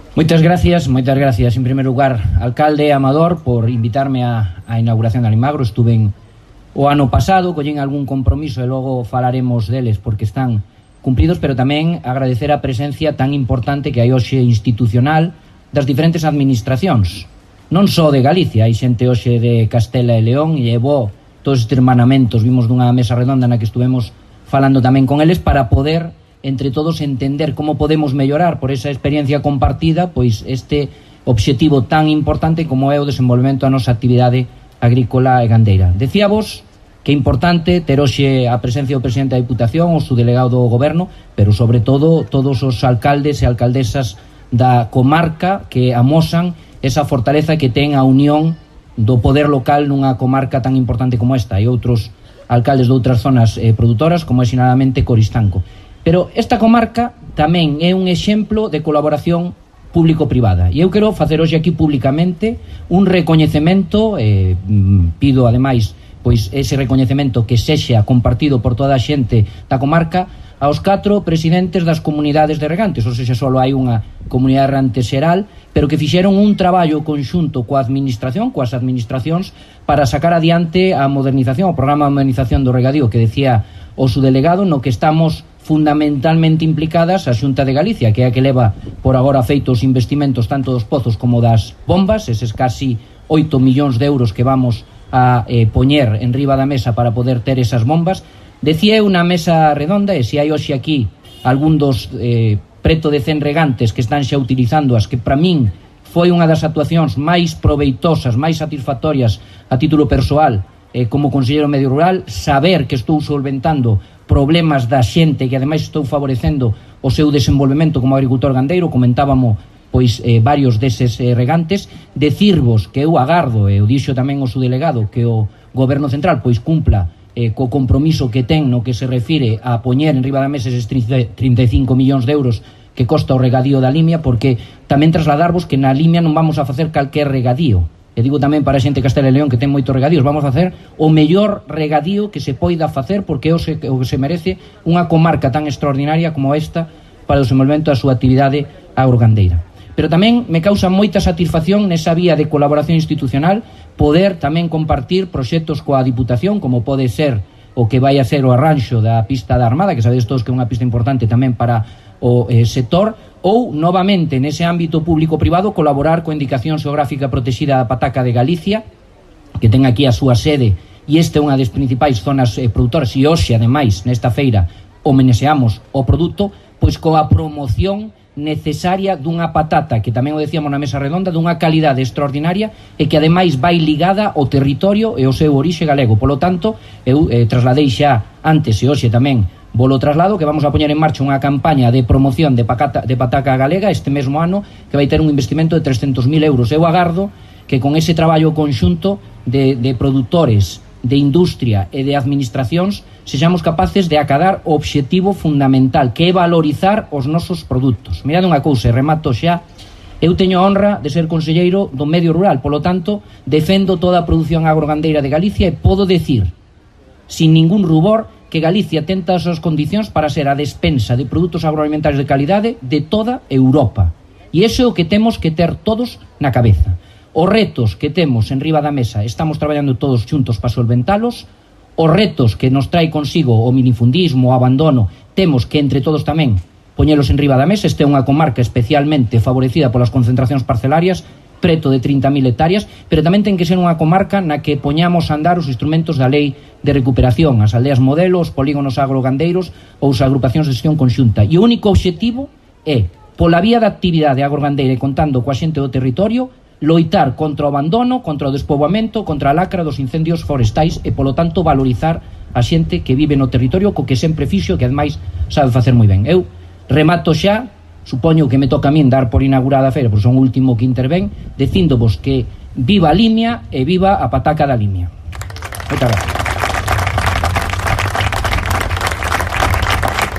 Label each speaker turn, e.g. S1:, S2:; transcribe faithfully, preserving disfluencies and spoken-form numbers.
S1: Moitas gracias, moitas gracias. En primeiro lugar, alcalde Amador, por invitarme a, a inauguración de Alimagro. Estuve en, o ano pasado, collín algún compromiso e logo falaremos deles porque están cumpridos, pero tamén agradecer a presencia tan importante que hai hoxe institucional das diferentes administracións, non só de Galicia, hai xente hoxe de Castela e León e levou todos estes hermanamentos. Vimos dunha mesa redonda na que estuvemos falando tamén con eles para poder entre todos entender como podemos mellorar por esa experiencia compartida pois este obxectivo tan importante como é o desenvolvemento da nosa actividade agrícola e gandeira. Decíavos que é importante ter hoxe a presencia do presidente da Diputación, o subdelegado do Goberno, pero sobre todo todos os alcaldes e alcaldesas da comarca que amosan esa fortaleza que ten a unión do poder local nunha comarca tan importante como esta e outros alcaldes de outras zonas eh, produtoras como é sinadamente Coristanco. Pero esta comarca tamén é un exemplo de colaboración público-privada e eu quero facer hoxe aquí públicamente un recoñecemento, eh, pido ademais pois ese recoñecemento que sexa compartido por toda a xente da comarca aos catro presidentes das comunidades de regantes, ou seja, só hai unha comunidade regante xeral, pero que fixeron un traballo conxunto coa administración, coas administracións, para sacar adiante a modernización, o programa de modernización do regadío que decía o subdelegado, no que estamos fundamentalmente implicadas a Xunta de Galicia, que é a que leva por agora feitos investimentos tanto dos pozos como das bombas, eses casi oito millóns de euros que vamos a eh, poñer en riba da mesa para poder ter esas bombas. Decía unha mesa redonda, e se hai hoxe aquí algún dos eh, preto de cen regantes que están xa utilizando as que para min foi unha das actuacións máis proveitosas, máis satisfactorias a título persoal eh, como conselleiro medio rural, saber que estou solventando problemas da xente que ademais estou favorecendo o seu desenvolvemento como agricultor gandeiro. Comentábamos pois eh, varios deses eh, regantes. Decirvos que eu agardo, e o dixo tamén o subdelegado, que o Goberno Central pois cumpla eh, co compromiso que ten no que se refire a poñer en riba da mesa eses trinta e cinco millóns de euros que costa o regadío da Limia, porque tamén trasladarvos que na Limia non vamos a facer calquer regadío. E digo tamén para a xente de Castela e León que ten moitos regadíos, vamos a facer o mellor regadío que se poida facer, porque é o, se, o que se merece unha comarca tan extraordinaria como esta para o desenvolvemento da súa actividade agrogandeira. Pero tamén me causa moita satisfacción nesa vía de colaboración institucional poder tamén compartir proxectos coa Diputación, como pode ser o que vai a ser o arranxo da pista da Armada, que sabedes todos que é unha pista importante tamén para o eh, sector, ou, novamente, nese ámbito público-privado, colaborar coa indicación xeográfica protexida da Pataca de Galicia, que ten aquí a súa sede, e esta é unha das principais zonas eh, produtoras, e hoxe, ademais, nesta feira, homenaxeamos o produto, pois coa promoción necesaria dunha patata, que tamén o decíamos na mesa redonda, dunha calidade extraordinaria e que ademais vai ligada ao territorio e ao seu orixe galego. Polo tanto, eu eh, trasladei xa antes e hoxe tamén volo traslado que vamos a poñer en marcha unha campaña de promoción de, pacata, de pataca galega este mesmo ano, que vai ter un investimento de trescentos mil euros. Eu agardo que con ese traballo conxunto de, de produtores, de industria e de administracións sexamos capaces de acadar o obxectivo fundamental, que é valorizar os nosos produtos. Mirad unha cousa, e remato xa, eu teño a honra de ser conselleiro do medio rural, polo tanto, defendo toda a produción agrogandeira de Galicia e podo decir, sin ningún rubor, que Galicia ten todas as condicións para ser a despensa de produtos agroalimentarios de calidade de toda Europa. E iso é o que temos que ter todos na cabeza. Os retos que temos en riba da mesa estamos traballando todos xuntos para solventalos. Os retos que nos trae consigo o minifundismo, o abandono, temos que entre todos tamén poñelos en riba da mesa. Esta é unha comarca especialmente favorecida polas concentracións parcelarias, preto de trinta mil hectáreas, pero tamén ten que ser unha comarca na que poñamos a andar os instrumentos da lei de recuperación, as aldeas modelo, os polígonos agrogandeiros ou as agrupacións de xestión conxunta. E o único obxectivo é, pola vía da actividade agrogandeira e contando coa xente do territorio, loitar contra o abandono, contra o despoboamento, contra a lacra dos incendios forestais e, polo tanto, valorizar a xente que vive no territorio, co que sempre fixo, que ademais sabe facer moi ben. Eu remato xa, supoño que me toca a min dar por inaugurada a feira, porque son o último que intervén, dicíndovos que viva a Limia e viva a pataca da Limia. Moitas gracias.